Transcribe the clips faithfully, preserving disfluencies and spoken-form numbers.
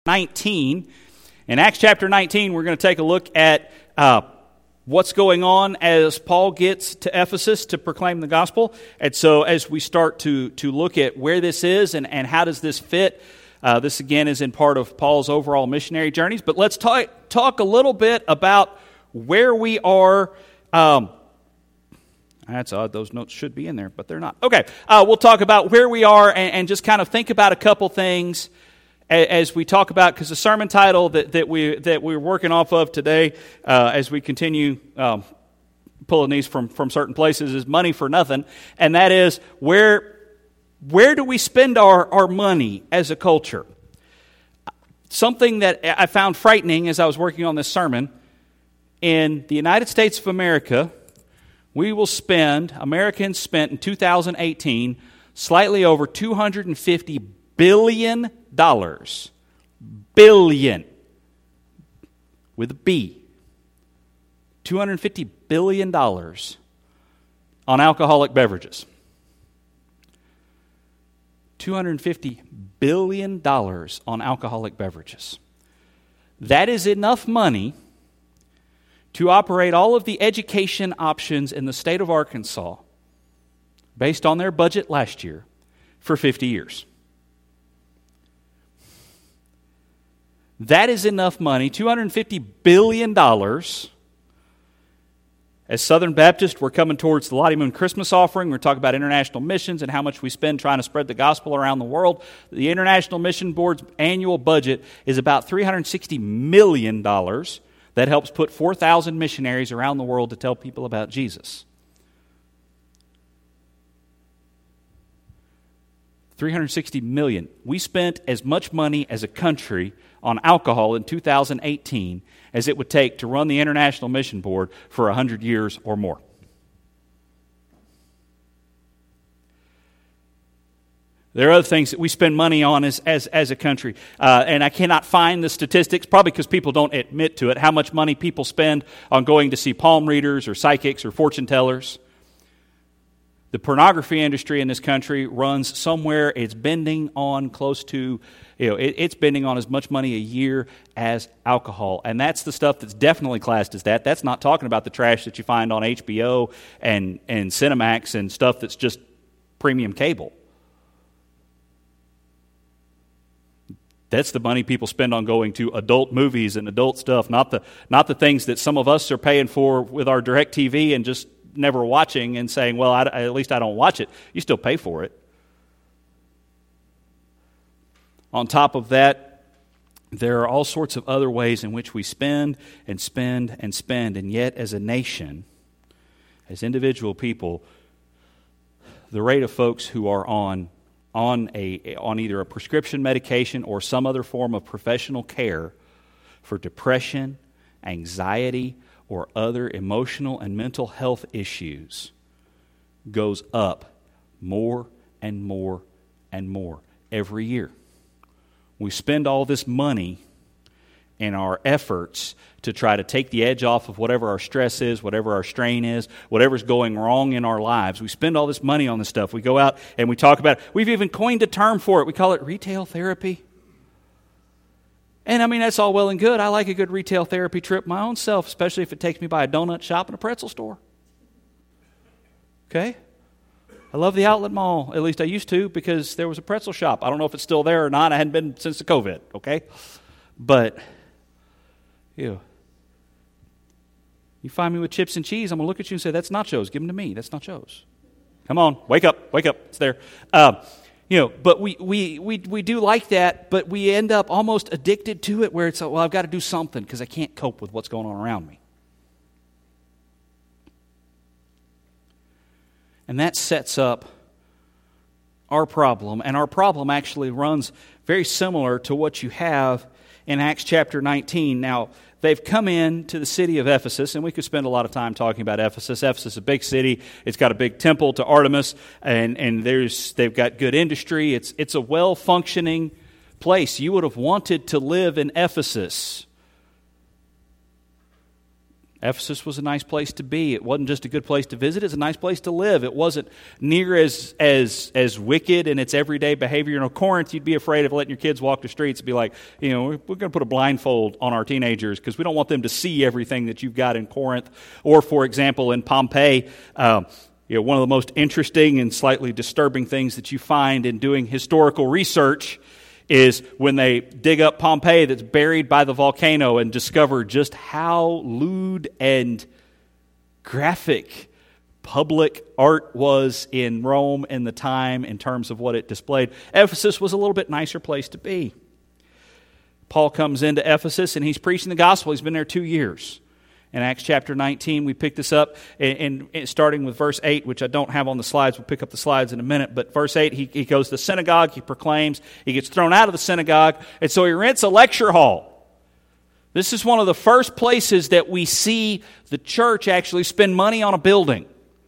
nineteen. In Acts chapter nineteen, we're going to take a look at uh, what's going on as Paul gets to Ephesus to proclaim the gospel. And so as we start to, to look at where this is and, and how does this fit, uh, this again is in part of Paul's overall missionary journeys. But let's talk, talk a little bit about where we are. Um, that's odd. Those notes should be in there, but they're not. Okay, uh, we'll talk about where we are and, and just kind of think about a couple things as we talk about, because the sermon title that, that, we, that we're working off of today, uh, as we continue um, pulling these from, from certain places, is Money for Nothing. And that is, where, where do we spend our, our money as a culture? Something that I found frightening as I was working on this sermon, in the United States of America, we will spend, Americans spent in two thousand eighteen, slightly over two hundred fifty billion dollars. Billion. With a B. two hundred fifty billion dollars on alcoholic beverages. two hundred fifty billion dollars on alcoholic beverages. That is enough money to operate all of the education options in the state of Arkansas, based on their budget last year, for fifty years. That is enough money, two hundred fifty billion dollars. As Southern Baptists, we're coming towards the Lottie Moon Christmas offering. We're talking about international missions and how much we spend trying to spread the gospel around the world. The International Mission Board's annual budget is about three hundred sixty million dollars. That helps put four thousand missionaries around the world to tell people about Jesus. three hundred sixty million dollars. We spent as much money as a country on alcohol in two thousand eighteen as it would take to run the International Mission Board for one hundred years or more. There are other things that we spend money on as as, as a country, uh, and I cannot find the statistics, probably because people don't admit to it, how much money people spend on going to see palm readers or psychics or fortune tellers. The pornography industry in this country runs somewhere, it's bending on close to, you know, it, it's bending on as much money a year as alcohol. And that's the stuff that's definitely classed as that. That's not talking about the trash that you find on H B O and, and Cinemax and stuff that's just premium cable. That's the money people spend on going to adult movies and adult stuff, not the not the things that some of us are paying for with our DirecTV and just never watching and saying, well, I, at least I don't watch it. You still pay for it. On top of that, there are all sorts of other ways in which we spend and spend and spend. And yet, as a nation, as individual people, the rate of folks who are on on a on either a prescription medication or some other form of professional care for depression, anxiety, or other emotional and mental health issues goes up more and more and more every year. We spend all this money in our efforts to try to take the edge off of whatever our stress is, whatever our strain is, whatever's going wrong in our lives. We spend all this money on this stuff. We go out and we talk about it. We've even coined a term for it. We call it retail therapy. And I mean, that's all well and good. I like a good retail therapy trip my own self, especially if it takes me by a donut shop and a pretzel store. Okay? I love the outlet mall. At least I used to, because there was a pretzel shop. I don't know if it's still there or not. I hadn't been since the COVID, okay? But, you know, you find me with chips and cheese, I'm going to look at you and say, that's nachos. Give them to me. That's nachos. Come on. Wake up. Wake up. It's there. Uh, you know, but we, we, we, we do like that, but we end up almost addicted to it where it's, well, I've got to do something because I can't cope with what's going on around me. And that sets up our problem. And our problem actually runs very similar to what you have in Acts chapter nineteen. Now, they've come in to the city of Ephesus, and we could spend a lot of time talking about Ephesus. Ephesus is a big city. It's got a big temple to Artemis, and, and there's they've got good industry. It's it's a well-functioning place. You would have wanted to live in Ephesus. Ephesus was a nice place to be. It wasn't just a good place to visit, it's a nice place to live. It wasn't near as as as wicked in its everyday behavior. You know, Corinth, you'd be afraid of letting your kids walk the streets and be like, you know, we're, we're going to put a blindfold on our teenagers because we don't want them to see everything that you've got in Corinth. Or, for example, in Pompeii, um, you know, one of the most interesting and slightly disturbing things that you find in doing historical research is when they dig up Pompeii that's buried by the volcano and discover just how lewd and graphic public art was in Rome in the time in terms of what it displayed. Ephesus was a little bit nicer place to be. Paul comes into Ephesus and he's preaching the gospel. He's been there two years. In Acts chapter nineteen, we pick this up, and, and starting with verse eight, which I don't have on the slides. We'll pick up the slides in a minute. But verse eight, he, he goes to the synagogue, he proclaims, he gets thrown out of the synagogue, and so he rents a lecture hall. This is one of the first places that we see the church actually spend money on a building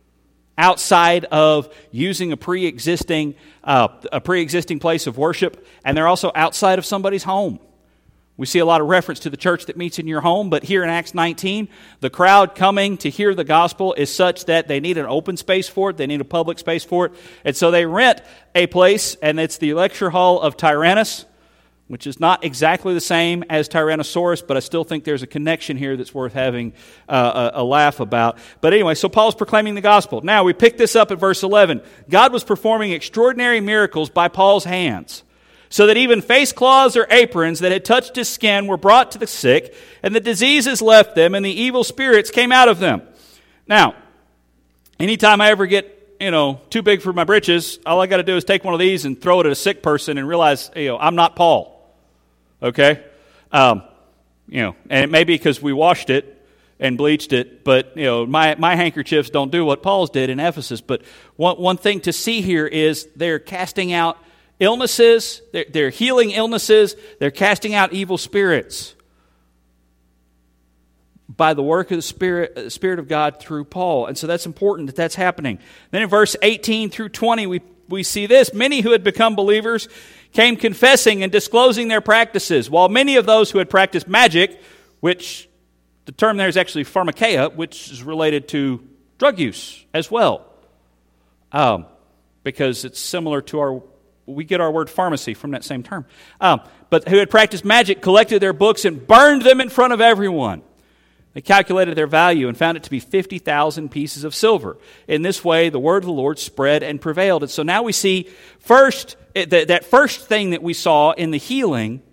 outside of using a pre-existing, uh, a pre-existing place of worship, and they're also outside of somebody's home. We see a lot of reference to the church that meets in your home, but here in Acts nineteen, the crowd coming to hear the gospel is such that they need an open space for it, they need a public space for it, and so they rent a place, and it's the lecture hall of Tyrannus, which is not exactly the same as Tyrannosaurus, but I still think there's a connection here that's worth having uh, a, a laugh about. But anyway, so Paul's proclaiming the gospel. Now, we pick this up at verse eleven. God was performing extraordinary miracles by Paul's hands, so that even face cloths or aprons that had touched his skin were brought to the sick, and the diseases left them, and the evil spirits came out of them. Now, anytime I ever get, you know, too big for my britches, all I got to do is take one of these and throw it at a sick person and realize, you know, I'm not Paul. Okay? Um, you know, and it may be because we washed it and bleached it, but, you know, my, my handkerchiefs don't do what Paul's did in Ephesus. But one, one thing to see here is they're casting out illnesses, they're, they're healing illnesses, they're casting out evil spirits by the work of the Spirit, the Spirit of God through Paul. And so that's important that that's happening. Then in verse eighteen through twenty, we, we see this. Many who had become believers came confessing and disclosing their practices, while many of those who had practiced magic, which the term there is actually pharmakeia, which is related to drug use as well, um, because it's similar to our We get our word pharmacy from that same term. Um, but who had practiced magic collected their books and burned them in front of everyone. They calculated their value and found it to be fifty thousand pieces of silver. In this way, the word of the Lord spread and prevailed. And so now we see first, that, that first thing that we saw in the healing,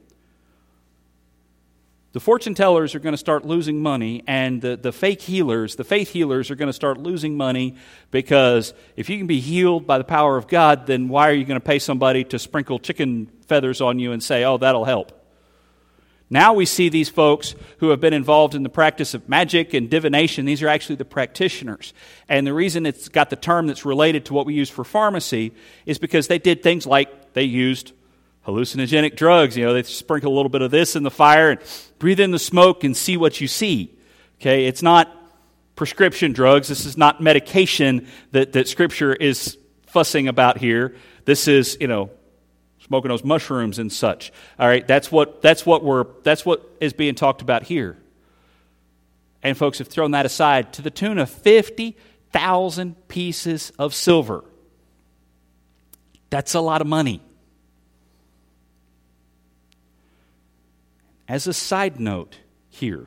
the fortune tellers are going to start losing money, and the, the fake healers, the faith healers, are going to start losing money, because if you can be healed by the power of God, then why are you going to pay somebody to sprinkle chicken feathers on you and say, oh, that'll help? Now we see these folks who have been involved in the practice of magic and divination. These are actually the practitioners. And the reason it's got the term that's related to what we use for pharmacy is because they did things like they used hallucinogenic drugs. You know, they sprinkle a little bit of this in the fire and breathe in the smoke and see what you see. Okay, it's not prescription drugs. This is not medication that, that Scripture is fussing about here. This is, you know, smoking those mushrooms and such. All right, that's what that's what we're that's what is being talked about here. And folks have thrown that aside to the tune of fifty thousand pieces of silver. That's a lot of money. As a side note here,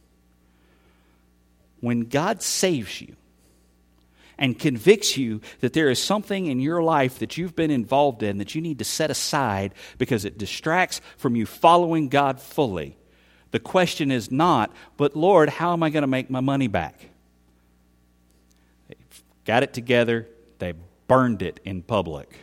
when God saves you and convicts you that there is something in your life that you've been involved in that you need to set aside because it distracts from you following God fully, the question is not, but Lord, how am I going to make my money back? They got it together. They burned it in public.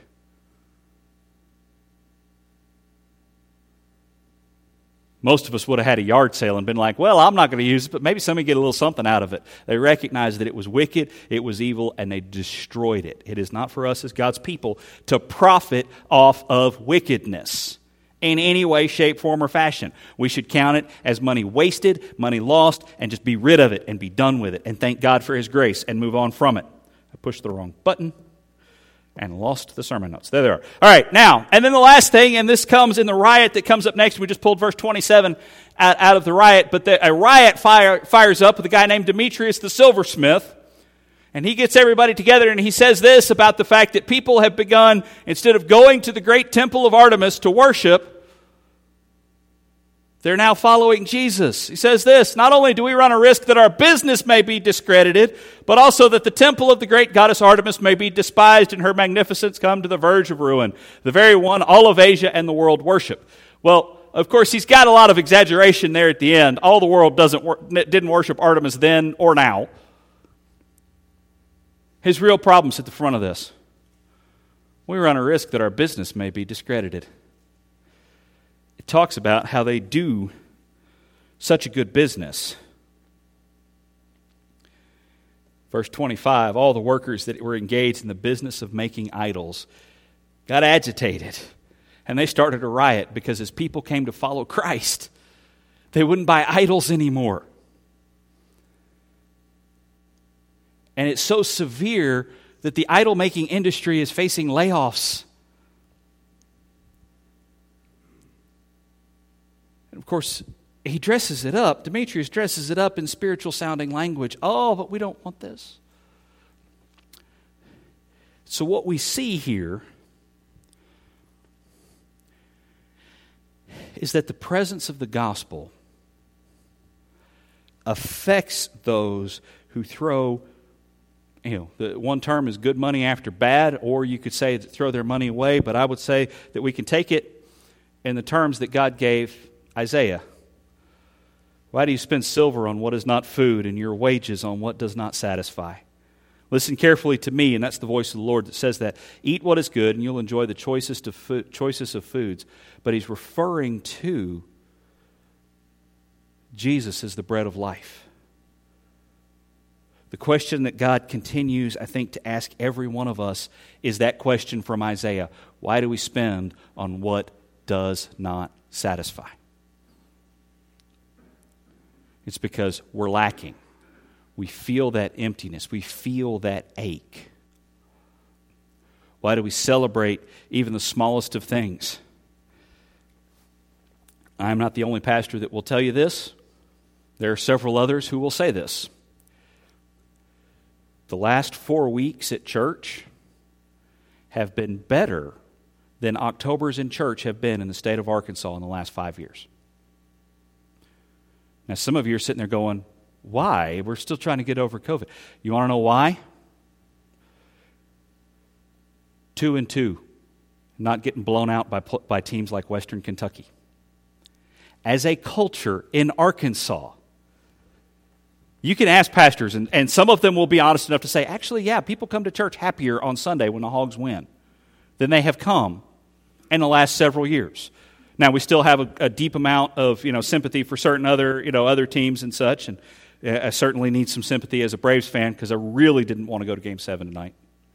Most of us would have had a yard sale and been like, well, I'm not going to use it, but maybe somebody get a little something out of it. They recognized that it was wicked, it was evil, and they destroyed it. It is not for us as God's people to profit off of wickedness in any way, shape, form, or fashion. We should count it as money wasted, money lost, and just be rid of it and be done with it and thank God for His grace and move on from it. I pushed the wrong button. and lost the sermon notes. There they are. All right, now, and then the last thing, and this comes in the riot that comes up next. We just pulled verse twenty-seven out, out of the riot, but the, a riot fire, fires up with a guy named Demetrius the silversmith, and he gets everybody together, and he says this about the fact that people have begun, instead of going to the great temple of Artemis to worship, they're now following Jesus. He says this, not only do we run a risk that our business may be discredited, but also that the temple of the great goddess Artemis may be despised and her magnificence come to the verge of ruin, the very one all of Asia and the world worship. Well, of course, he's got a lot of exaggeration there at the end. All the world doesn't didn't worship Artemis then or now. His real problem's at the front of this. We run a risk that our business may be discredited. It talks about how they do such a good business. Verse twenty-five, all the workers that were engaged in the business of making idols got agitated, and they started a riot because as people came to follow Christ, they wouldn't buy idols anymore. And it's so severe that the idol-making industry is facing layoffs. And of course, he dresses it up. Demetrius dresses it up in spiritual-sounding language. Oh, but we don't want this. So what we see here is that the presence of the gospel affects those who throw, you know, the one term is good money after bad, or you could say throw their money away, but I would say that we can take it in the terms that God gave Isaiah. Why do you spend silver on what is not food and your wages on what does not satisfy? Listen carefully to me, and that's the voice of the Lord that says that. Eat what is good, and you'll enjoy the choicest of fo- choicest of foods. But he's referring to Jesus as the bread of life. The question that God continues, I think, to ask every one of us is that question from Isaiah. Why do we spend on what does not satisfy? It's because we're lacking. We feel that emptiness. We feel that ache. Why do we celebrate even the smallest of things? I'm not the only pastor that will tell you this. There are several others who will say this. The last four weeks at church have been better than Octobers in church have been in the state of Arkansas in the last five years. Now, some of you are sitting there going, why? We're still trying to get over COVID. You want to know why? Two and two, not getting blown out by, by teams like Western Kentucky. As a culture in Arkansas, you can ask pastors, and, and some of them will be honest enough to say, actually, yeah, people come to church happier on Sunday when the Hogs win than they have come in the last several years. Now, we still have a, a deep amount of, you know, sympathy for certain other, you know, other teams and such, and I certainly need some sympathy as a Braves fan because I really didn't want to go to Game seven tonight.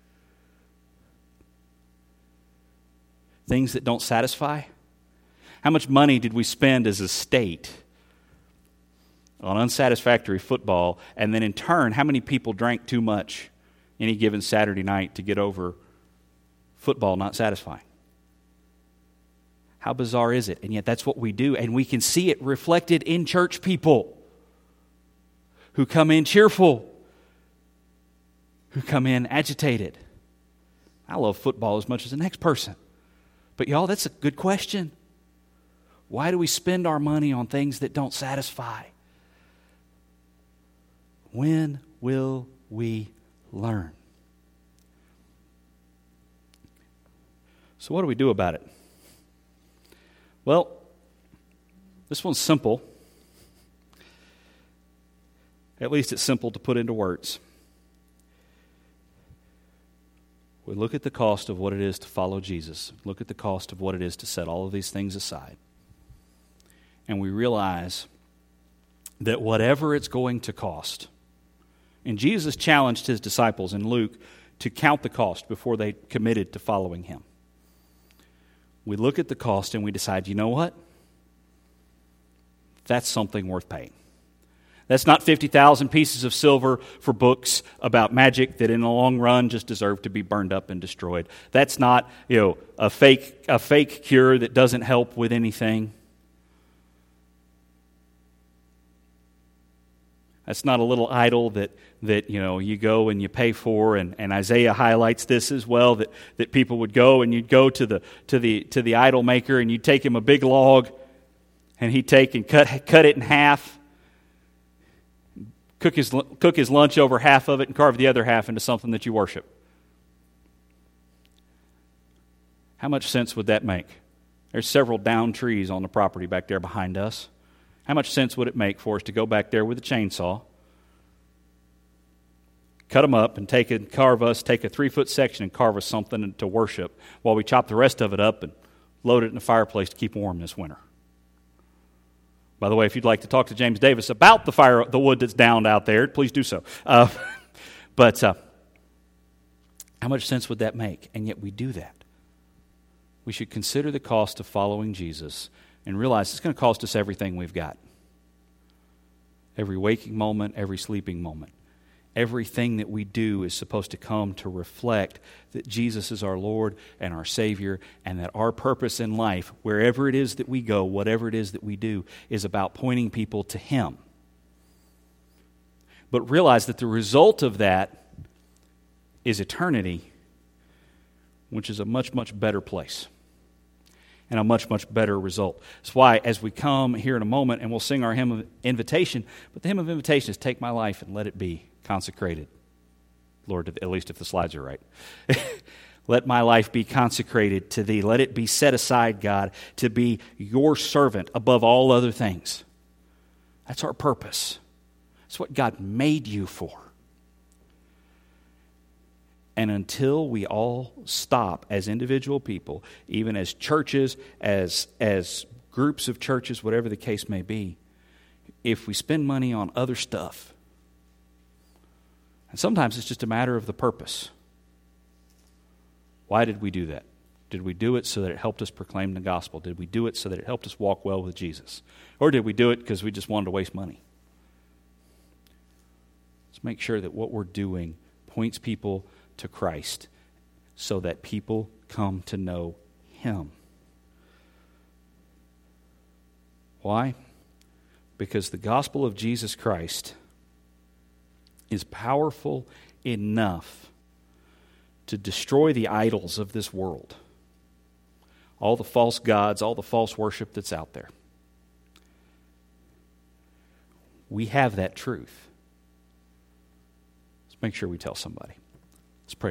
Things that don't satisfy. How much money did we spend as a state on unsatisfactory football, and then in turn, how many people drank too much any given Saturday night to get over football not satisfying? How bizarre is it? And yet that's what we do, and we can see it reflected in church people who come in cheerful, who come in agitated. I love football as much as the next person. But y'all, that's a good question. Why do we spend our money on things that don't satisfy? When will we learn? So what do we do about it? Well, this one's simple. At least it's simple to put into words. We look at the cost of what it is to follow Jesus. Look at the cost of what it is to set all of these things aside. And we realize that whatever it's going to cost, and Jesus challenged his disciples in Luke to count the cost before they committed to following him. We look at the cost and we decide, you know what? That's something worth paying. That's not fifty thousand pieces of silver for books about magic that in the long run just deserve to be burned up and destroyed. That's not, you know, a fake a fake cure that doesn't help with anything. That's not a little idol that, that you know you go and you pay for, and, and Isaiah highlights this as well, that, that people would go and you'd go to the to the to the idol maker and you'd take him a big log and he'd take and cut cut it in half, cook his cook his lunch over half of it and carve the other half into something that you worship. How much sense would that make? There's several downed trees on the property back there behind us. How much sense would it make for us to go back there with a chainsaw, cut them up, and take and carve us, take a three-foot section and carve us something to worship while we chop the rest of it up and load it in the fireplace to keep warm this winter? By the way, if you'd like to talk to James Davis about the fire, the wood that's downed out there, please do so. Uh, but uh, how much sense would that make? And yet we do that. We should consider the cost of following Jesus and realize it's going to cost us everything we've got. Every waking moment, every sleeping moment. Everything that we do is supposed to come to reflect that Jesus is our Lord and our Savior, and that our purpose in life, wherever it is that we go, whatever it is that we do, is about pointing people to Him. But realize that the result of that is eternity, which is a much, much better place. And a much, much better result. That's why as we come here in a moment and we'll sing our hymn of invitation, but the hymn of invitation is take my life and let it be consecrated. Lord, at least if the slides are right. Let my life be consecrated to Thee. Let it be set aside, God, to be Your servant above all other things. That's our purpose. That's what God made you for. And until we all stop as individual people, even as churches, as, as groups of churches, whatever the case may be, if we spend money on other stuff, and sometimes it's just a matter of the purpose. Why did we do that? Did we do it so that it helped us proclaim the gospel? Did we do it so that it helped us walk well with Jesus? Or did we do it because we just wanted to waste money? Let's make sure that what we're doing points people to Christ so that people come to know Him. Why? Because the gospel of Jesus Christ is powerful enough to destroy the idols of this world. All the false gods, all the false worship that's out there. We have that truth. Let's make sure we tell somebody.